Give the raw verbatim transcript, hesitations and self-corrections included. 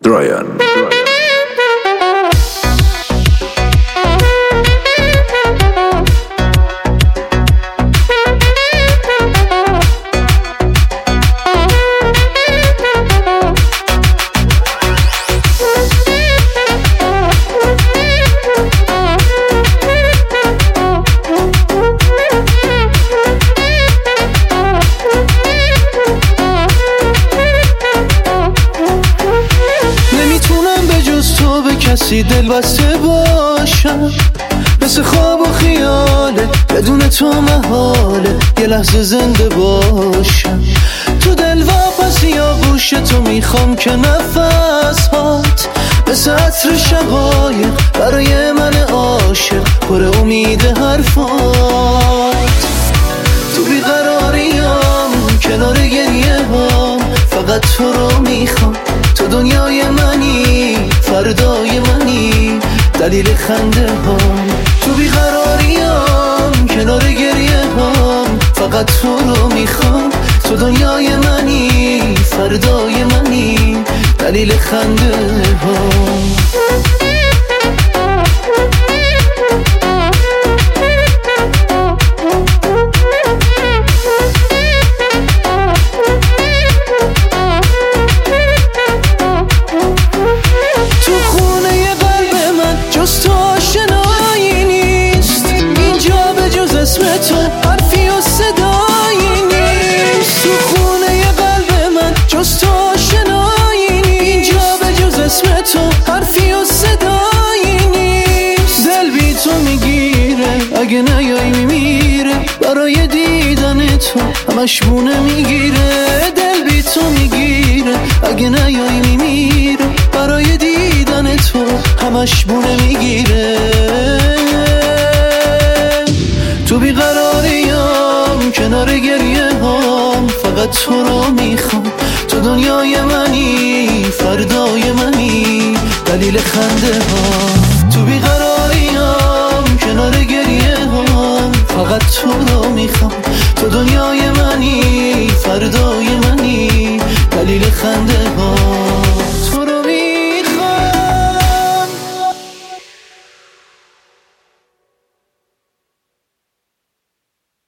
درایان. کسی دل بسته باشم، مثل خواب و خیاله، بدون تو محاله یه لحظه زنده باشم. تو دل واپس یا گوش تو میخوام که نفس هات مثل عطر شقایق برای من عاشق پر امید حرفات. تو بیقراریام کنار گریه هام، فقط تو رو میخوام. تو دنیای منی، فردای منی، دلیل خنده هام. تو بیقراریام کنار گریه هام، فقط تو رو میخوام. تو دنیای منی، فردای منی، دلیل خنده هام. اگه نیایی میمیره برای دیدن تو، همش بونه میگیره. دل بی تو میگیره اگه نیایی میمیره برای دیدن تو، همش بونه میگیره. تو بیقراریام کنار گریه هام، فقط تو رو میخوام. تو دنیای منی، فردای منی، دلیل خنده هام. تو بیقراریام کنار گریه هام، فقط تو رو میخوام. تو دنیای منی، فردای منی، دلیل خنده هام.